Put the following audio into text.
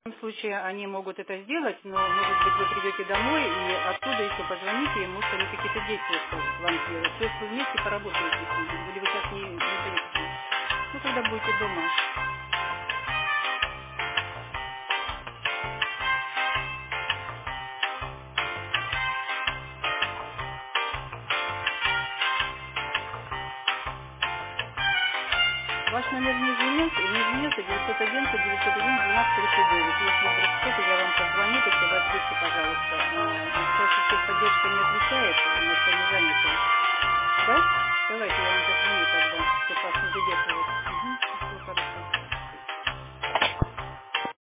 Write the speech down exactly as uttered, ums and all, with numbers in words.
любом случае они могут это сделать, но, может быть, вы придете домой и оттуда еще позвоните им, может, они какие-то действия скажут вам сделать. То есть вы вместе поработаете с ними, или вы сейчас не, не будете. Ну, когда будете дома. Ваш номер не изменился, не изменился девятьсот одиннадцать девятьсот один двенадцать тридцать девять. Если вдруг что-то, я вам позвоню, только вы ответьте, пожалуйста. А, сейчас техподдержка не отвечает, может, они заняты. Да? Давайте я вам позвоню тогда, чтобы вас не задерживать.